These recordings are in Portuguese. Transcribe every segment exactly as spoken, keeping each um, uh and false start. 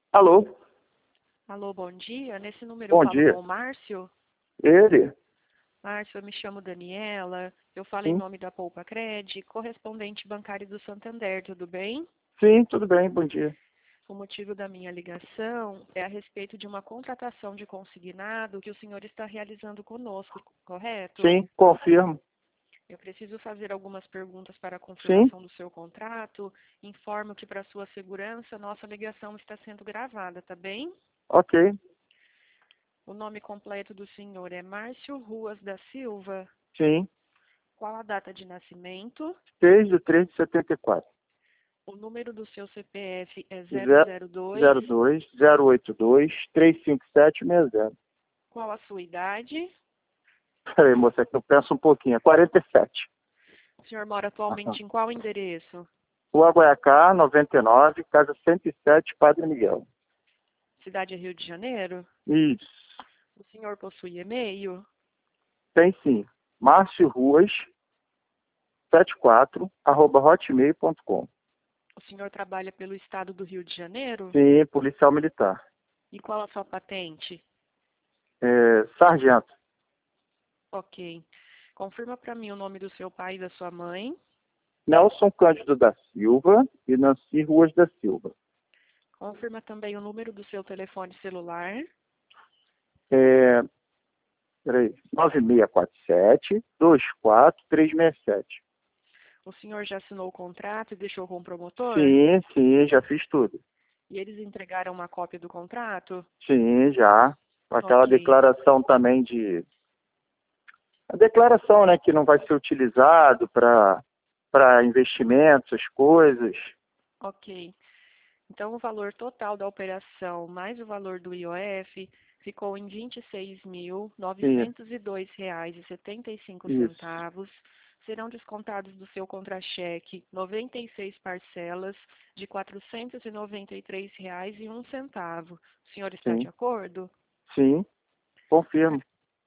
Alô? Alô, bom dia. Nesse número eu Bom falo dia. com o Márcio. Ele? Márcio, eu me chamo Daniela. Eu falo em Sim. nome da Poupa Cred, correspondente bancário do Santander, tudo bem? Sim, tudo bem, bom dia. O motivo da minha ligação é a respeito de uma contratação de consignado que o senhor está realizando conosco, correto? Sim, confirmo. Eu preciso fazer algumas perguntas para a Sim, confirmação do seu contrato. Informo que, para sua segurança, nossa ligação está sendo gravada, tá bem? ok. O nome completo do senhor é Márcio Ruas da Silva. Sim. Qual a data de nascimento? seis de três de setenta e quatro. O número do seu C P F é zero Zero zero dois. zero dois zero oito dois três cinco sete seis zero. Qual a sua idade? Peraí, moça, que eu penso um pouquinho. É quarenta e sete. O senhor mora Aham. atualmente em qual endereço? Rua Guaiacá, noventa e nove, casa cento e sete, Padre Miguel. Cidade é Rio de Janeiro? Isso. O senhor possui e-mail? Tem sim. Márcio Ruas, setenta e quatro, arroba hotmail ponto com. O senhor trabalha pelo estado do Rio de Janeiro? Sim, policial militar. E qual a sua patente? É, sargento. Ok. Confirma para mim o nome do seu pai e da sua mãe. Nelson Cândido da Silva e Nancy Ruas da Silva. Confirma também o número do seu telefone celular. É, peraí, nove seis quatro sete, dois quatro três seis sete. O senhor já assinou o contrato e deixou com o promotor? Sim, sim, já fiz tudo. E eles entregaram uma cópia do contrato? Sim, já. Com aquela Ok. declaração também de... A declaração, né, que não vai ser utilizado para para investimentos, as coisas. Ok. Então, o valor total da operação mais o valor do I O F ficou em vinte e seis mil, Isso, novecentos e dois reais e setenta e cinco isso. centavos. Serão descontados do seu contra-cheque noventa e seis parcelas de quatrocentos e noventa e três reais e um centavo. O senhor está de Sim, acordo? sim, confirmo.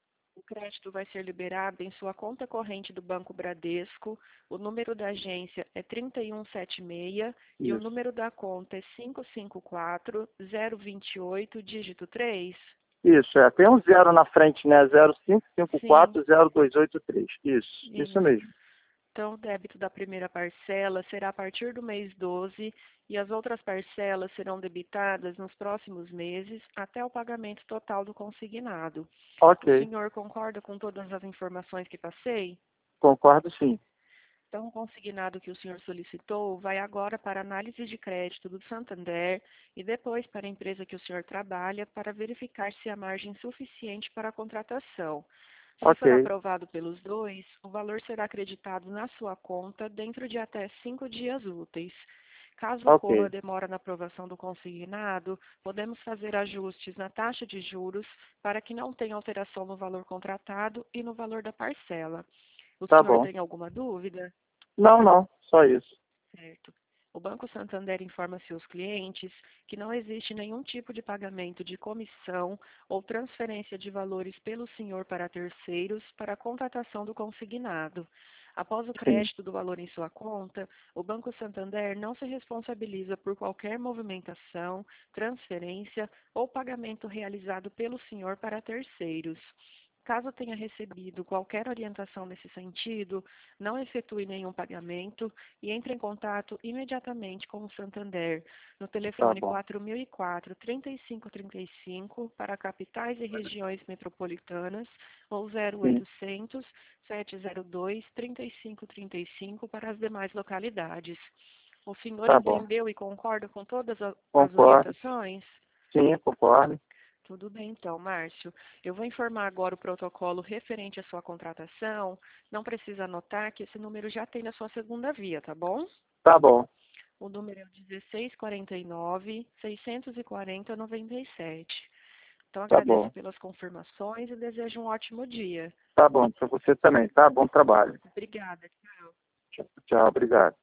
O crédito vai ser liberado em sua conta corrente do Banco Bradesco. O número da agência é três um sete seis e o Isso. número da conta é cinco cinco quatro zero dois oito, dígito três. Isso, é. Tem um zero na frente, né? zero cinco cinco Sim, quatro zero dois oito três. Isso, isso isso. mesmo. Então, o débito da primeira parcela será a partir do mês doze e as outras parcelas serão debitadas nos próximos meses até o pagamento total do consignado. O Ok, senhor concorda com todas as informações que passei? concordo sim. Então, o consignado que o senhor solicitou vai agora para análise de crédito do Santander e depois para a empresa que o senhor trabalha para verificar se há margem suficiente para a contratação. Se for Ok, aprovado pelos dois, o valor será acreditado na sua conta dentro de até cinco dias úteis. Caso ocorra ok. demora na aprovação do consignado, podemos fazer ajustes na taxa de juros para que não tenha alteração no valor contratado e no valor da parcela. O Tá senhor bom. tem alguma dúvida? Não, não, só isso. Certo. O Banco Santander informa seus clientes que não existe nenhum tipo de pagamento de comissão ou transferência de valores pelo senhor para terceiros para a contratação do consignado. Após o Sim. crédito do valor em sua conta, o Banco Santander não se responsabiliza por qualquer movimentação, transferência ou pagamento realizado pelo senhor para terceiros. Caso tenha recebido qualquer orientação nesse sentido, não efetue nenhum pagamento e entre em contato imediatamente com o Santander no Tá telefone bom. quatro mil e quatro, trinta e cinco trinta e cinco para capitais e regiões metropolitanas ou zero Sim. oitocentos, sete zero dois, trinta e cinco trinta e cinco para as demais localidades. O senhor Tá bom. entendeu e concorda com todas a- as Concordo. orientações? Sim, concordo. Tudo bem, então, Márcio. Eu vou informar agora o protocolo referente à sua contratação. Não precisa anotar que esse número já tem na sua segunda via, tá bom? Tá bom. O número é o dezesseis quarenta e nove, seiscentos e quarenta, noventa e sete. Então, Tá agradeço bom. pelas confirmações e desejo um ótimo dia. Tá bom. Pra você também, tá? Bom trabalho. Obrigada. Tchau. Tchau, tchau, obrigado.